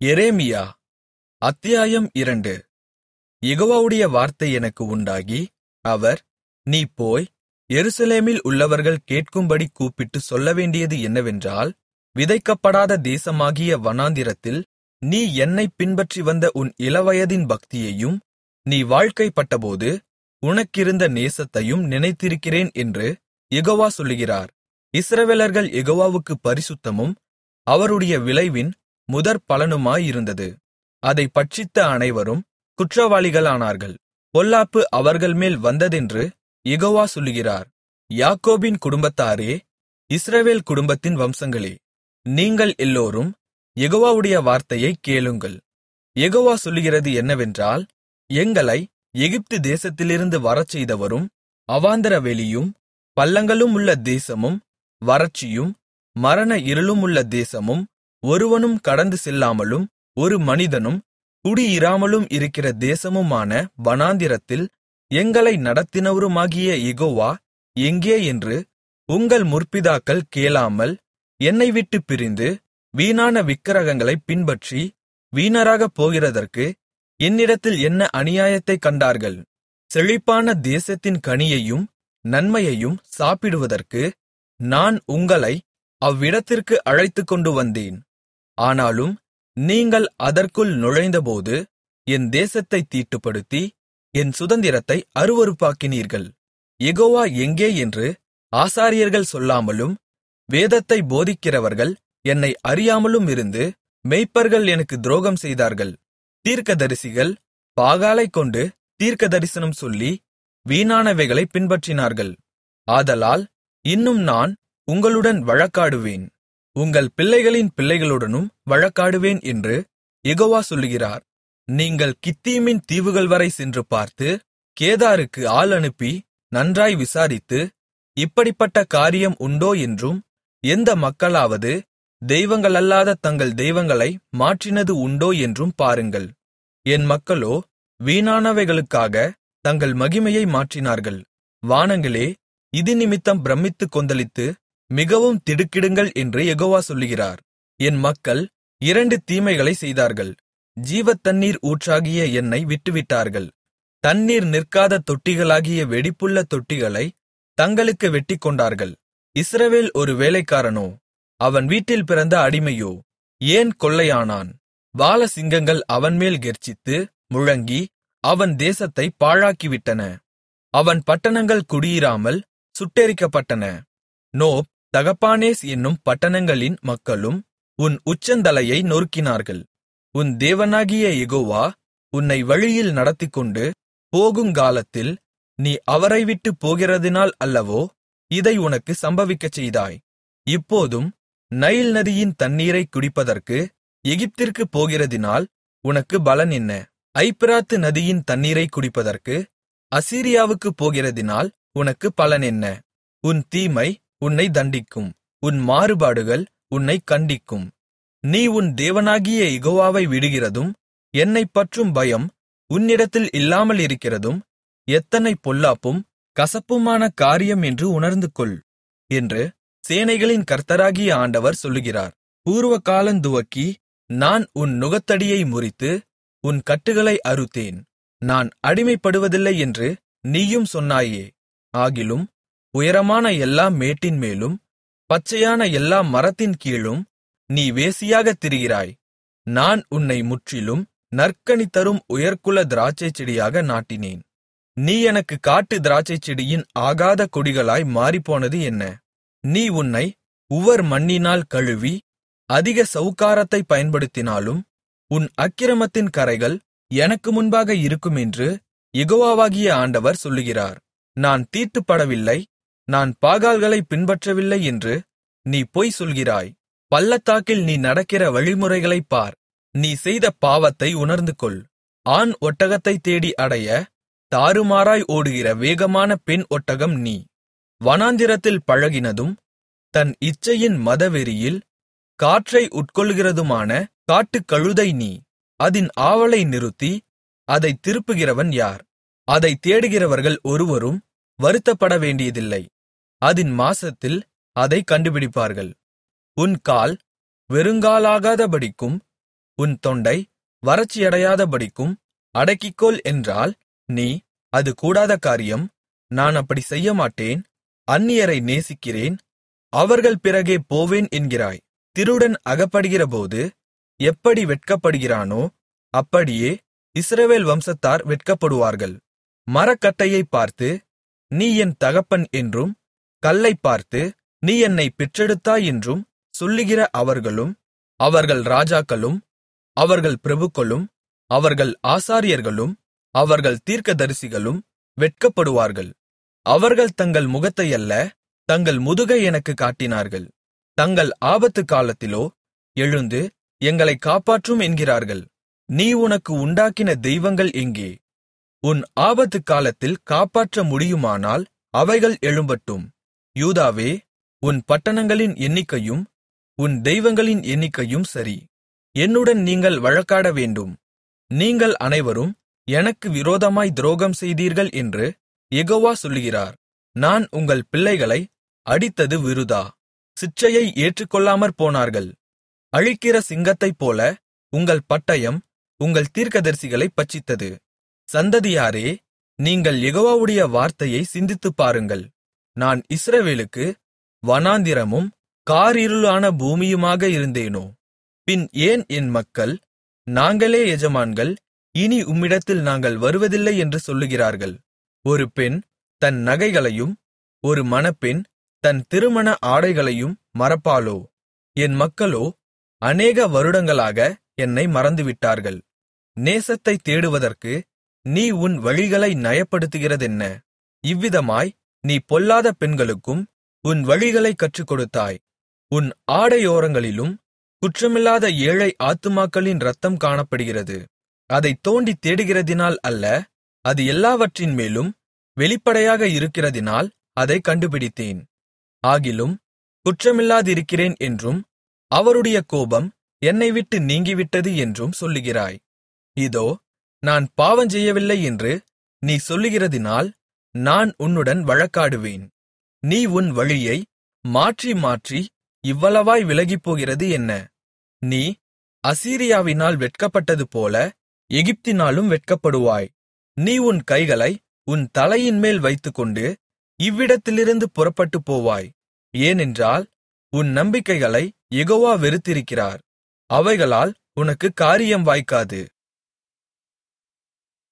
எரேமியா அத்தியாயம் 2. யெகோவாவுடைய வார்த்தை எனக்கு உண்டாகி, அவர், நீ போய், எருசலேமில் உள்ளவர்கள் கேட்கும்படி கூப்பிட்டுச் சொல்லவேண்டியது என்னவென்றால், விதைக்கப்படாத தேசமாகிய வனாந்திரத்தில் நீ என்னைப் பின்பற்றி வந்த உன் இளவயதின் பக்தியையும், நீ வாழ்க்கைப்பட்டபோது உனக்கிருந்த நேசத்தையும் நினைத்திருக்கிறேன் என்று யெகோவா சொல்லுகிறார். இஸ்ரவேலர்கள் யெகோவாவுக்குப் பரிசுத்தமும் அவருடைய விளைவின் முதற்பலனுமாயிருந்தது. அதைப் பட்சித்த அனைவரும் குற்றவாளிகளானார்கள். பொல்லாப்பு அவர்கள்மேல் வந்ததென்று யெகோவா சொல்லுகிறார். யாக்கோபின் குடும்பத்தாரே, இஸ்ரவேல் குடும்பத்தின் வம்சங்களே, நீங்கள் எல்லோரும் யெகோவாவுடைய வார்த்தையைக் கேளுங்கள். யெகோவா சொல்லுகிறது என்னவென்றால், எங்களை எகிப்து தேசத்திலிருந்து வரச்செய்தவரும், அவாந்தரவெளியும் பள்ளங்களும் உள்ள தேசமும், வறட்சியும் மரண இருளுமுள்ள தேசமும், ஒருவனும் கடந்து செல்லாமலும் ஒரு மனிதனும் குடியிராமலும் இருக்கிற தேசமுமான வனாந்திரத்தில் எங்களை நடத்தினவருமாகிய யெகோவா எங்கே என்று உங்கள் முற்பிதாக்கள் கேளாமல், என்னைவிட்டுப் பிரிந்து வீணான விக்கிரகங்களைப் பின்பற்றி வீணராகப் போகிறதற்கு என்னிடத்தில் என்ன அநியாயத்தைக் கண்டார்கள்? செழிப்பான தேசத்தின் கனியையும் நன்மையையும் சாப்பிடுவதற்கு நான் உங்களை அவ்விடத்திற்கு அழைத்துக்கொண்டு வந்தேன். ஆனாலும் நீங்கள் அதற்குள் நுழைந்தபோது என் தேசத்தைத் தீட்டுப்படுத்தி என் சுதந்திரத்தை அருவருப்பாக்கினீர்கள். யெகோவா எங்கே என்று ஆசாரியர்கள் சொல்லாமலும், வேதத்தை போதிக்கிறவர்கள் என்னை அறியாமலும் இருந்து, மேய்ப்பர்கள் எனக்கு துரோகம் செய்தார்கள். தீர்க்கதரிசிகள் பாகாலைக் கொண்டு தீர்க்கதரிசனம் சொல்லி வீணானவைகளைப் பின்பற்றினார்கள். ஆதலால் இன்னும் நான் உங்களுடன் வழக்காடுவேன், உங்கள் பிள்ளைகளின் பிள்ளைகளுடனும் வழக்காடுவேன் என்று யெகோவா சொல்லுகிறார். நீங்கள் கித்தீமின் தீவுகள்வரை சென்று பார்த்து, கேதாருக்கு ஆள் அனுப்பி நன்றாய் விசாரித்து, இப்படிப்பட்ட காரியம் உண்டோ என்றும், எந்த மக்களாவது தெய்வங்களல்லாத தங்கள் தெய்வங்களை மாற்றினது உண்டோ என்றும் பாருங்கள். என் மக்களோ வீணானவைகளுக்காக தங்கள் மகிமையை மாற்றினார்கள். வானங்களே, இதினிமித்தம் பிரமித்துக் கொந்தளித்து மிகவும் திடுக்கிடுங்கள் என்று யெகோவா சொல்லுகிறார். என் மக்கள் 2 தீமைகளை செய்தார்கள். ஜீவத்தண்ணீர் ஊற்றாகிய என்னை விட்டுவிட்டார்கள். தண்ணீர் நிற்காத தொட்டிகளாகிய வெடிப்புள்ள தொட்டிகளை தங்களுக்கு வெட்டிக்கொண்டார்கள். இஸ்ரவேல் ஒரு வேலைக்காரனோ? அவன் வீட்டில் பிறந்த அடிமையோ? ஏன் கொள்ளையானான்? பாலசிங்கங்கள் அவன்மேல் கெர்ச்சித்து முழங்கி அவன் தேசத்தைப் பாழாக்கிவிட்டன. அவன் பட்டணங்கள் குடியிராமல் சுட்டெரிக்கப்பட்டன. நோப், தகப்பானேஸ் என்னும் பட்டணங்களின் மக்களும் உன் உச்சந்தலையை நொறுக்கினார்கள். உன் தேவனாகிய யெகோவா உன்னை வழியில் நடத்திக்கொண்டு போகுங்காலத்தில் நீ அவரை விட்டுப் போகிறதினால் அல்லவோ இதை உனக்கு சம்பவிக்கச் செய்தாய். இப்போதும் நைல் நதியின் தண்ணீரைக் குடிப்பதற்கு எகிப்திற்குப் போகிறதினால் உனக்கு பலன் என்ன? ஐப்பிராத்து நதியின் தண்ணீரைக் குடிப்பதற்கு அசீரியாவுக்குப் போகிறதினால் உனக்கு பலன் என்ன? உன் தீமை உன்னை தண்டிக்கும், உன் மாறுபாடுகள் உன்னைக் கண்டிக்கும். நீ உன் தேவனாகிய யெகோவாவை விடுகிறதும், என்னைப் பற்றும் பயம் உன்னிடத்தில் இல்லாமலிருக்கிறதும் எத்தனை பொல்லாப்பும் கசப்புமான காரியம் என்று உணர்ந்துகொள் என்று சேனைகளின் கர்த்தராகிய ஆண்டவர் சொல்லுகிறார். பூர்வகாலந்துவக்கி நான் உன் நுகத்தடியை முறித்து உன் கட்டுகளை அறுத்தேன். நான் அடிமைப்படுவதில்லை என்று நீயும் சொன்னாயே. ஆகிலும் உயரமான எல்லா மேட்டின்மேலும் பச்சையான எல்லா மரத்தின் கீழும் நீ வேசியாகத் திரிகிறாய். நான் உன்னை முற்றிலும் நற்கனி தரும் உயர்குல திராட்சைச் செடியாக நாட்டினேன். நீ எனக்கு காட்டு திராட்சைச் செடியின் ஆகாத கொடிகளாய் மாறிப்போனது என்ன? நீ உன்னை உவர் மண்ணினால் கழுவி அதிக சவுக்காரத்தைப் பயன்படுத்தினாலும் உன் அக்கிரமத்தின் கரைகள் எனக்கு முன்பாக இருக்குமென்று யெகோவாவாகிய ஆண்டவர் சொல்லுகிறார். நான் தீட்டுப்படவில்லை, நான் பாகால்களைப் பின்பற்றவில்லை என்று நீ பொய் சொல்கிறாய். பள்ளத்தாக்கில் நீ நடக்கிற வழிமுறைகளைப் பார். நீ செய்த பாவத்தை உணர்ந்துகொள். ஆண் ஒட்டகத்தைத் தேடி அடைய தாறுமாறாய் ஓடுகிற வேகமான பெண் ஒட்டகம் நீ. வனாந்திரத்தில் பழகினதும் தன் இச்சையின் மதவெறியில் காற்றை உட்கொள்கிறதுமான காட்டுக்கழுதை நீ. அதின் ஆவலை நிறுத்தி அதைத் திருப்புகிறவன் யார்? அதைத் தேடுகிறவர்கள் ஒருவரும் வருத்தப்பட வேண்டியதில்லை. அதின் மாசத்தில் அதைக் கண்டுபிடிப்பார்கள். உன் கால் வெறுங்காலாகாதபடிக்கும் உன் தொண்டை வறட்சியடையாதபடிக்கும் அடக்கிக்கொள் என்றால், நீ, அது கூடாத காரியம், நான் அப்படி செய்யமாட்டேன், அந்நியரை நேசிக்கிறேன், அவர்கள் பிறகே போவேன் என்கிறாய். திருடன் அகப்படுகிறபோது எப்படி வெட்கப்படுகிறானோ அப்படியே இஸ்ரவேல் வம்சத்தார் வெட்கப்படுவார்கள். மரக்கட்டையைப் பார்த்து, நீ என் தகப்பன் என்றும், கல்லைப் பார்த்து, நீ என்னைப் பெற்றெடுத்தாய் என்றும் சொல்லுகிற அவர்களும், அவர்கள் ராஜாக்களும், அவர்கள் பிரபுக்களும், அவர்கள் ஆசாரியர்களும், அவர்கள் தீர்க்கதரிசிகளும் வெட்கப்படுவார்கள். அவர்கள் தங்கள் முகத்தையல்ல, தங்கள் முதுகை எனக்குக் காட்டினார்கள். தங்கள் ஆபத்து காலத்திலோ, எழுந்து எங்களைக் காப்பாற்றும் என்கிறார்கள். நீ உனக்கு உண்டாக்கின தெய்வங்கள் எங்கே? உன் ஆபத்து காலத்தில் காப்பாற்ற முடியுமானால் அவைகள் எழும்பட்டும். யூதாவே, உன் பட்டணங்களின் எண்ணிக்கையும் உன் தெய்வங்களின் எண்ணிக்கையும் சரி. என்னுடன் நீங்கள் வழக்காட வேண்டும். நீங்கள் அனைவரும் எனக்கு விரோதமாய் துரோகம் செய்தீர்கள் என்று யெகோவா சொல்லுகிறார். நான் உங்கள் பிள்ளைகளை அடித்தது விருதா. சிட்சையை ஏற்றுக்கொள்ளாமற் போனார்கள். அழிக்கிற சிங்கத்தைப்போல உங்கள் பட்டயம் உங்கள் தீர்க்கதரிசிகளைப் பட்சித்தது. சந்ததியாரே, நீங்கள் யெகோவாவுடைய வார்த்தையை சிந்தித்துப் பாருங்கள். நான் இஸ்ரவேலுக்கு வனாந்திரமும் காரிருளான பூமியுமாக இருந்தேனோ? பின் ஏன் என் மக்கள், நாங்களே எஜமான்கள், இனி உம்மிடத்தில் நாங்கள் வருவதில்லை என்று சொல்லுகிறார்கள்? ஒரு பெண் தன் நகைகளையும் ஒரு மணப்பெண் தன் திருமண ஆடைகளையும் மறப்பாளோ? என் மக்களோ அநேக வருடங்களாக என்னை மறந்துவிட்டார்கள். நேசத்தைத் தேடுவதற்கு நீ உன் வழிகளை நயப்படுத்துகிறதென்ன? இவ்விதமாய் நீ பொல்லாத பெண்களுக்கும் உன் வழிகளைக் கற்றுக்கொடுத்தாய். உன் ஆடையோரங்களிலும் குற்றமில்லாத ஏழை ஆத்துமாக்களின் இரத்தம் காணப்படுகிறது. அதைத் தோண்டித் தேடுகிறதினால் அல்ல, அது எல்லாவற்றின் மேலும் வெளிப்படையாக இருக்கிறதினால் அதைக் கண்டுபிடித்தேன். ஆகிலும் குற்றமில்லாதிருக்கிறேன் என்றும், அவருடைய கோபம் என்னை விட்டு நீங்கிவிட்டது என்றும் சொல்லுகிறாய். இதோ, நான் பாவஞ்செய்யவில்லை என்று நீ சொல்லுகிறதினால் நான் உன்னுடன் வழக்காடுவேன். நீ உன் வழியை மாற்றி மாற்றி இவ்வளவாய் விலகிப்போகிறது என்ன? நீ அசீரியாவினால் வெட்கப்பட்டதுபோல எகிப்தினாலும் வெட்கப்படுவாய். நீ உன் கைகளை உன் தலையின்மேல் வைத்துக்கொண்டு இவ்விடத்திலிருந்து புறப்பட்டுப் போவாய். ஏனென்றால் உன் நம்பிக்கைகளை யெகோவா வெறுத்திருக்கிறார். அவைகளால் உனக்குக் காரியம் வாய்க்காது.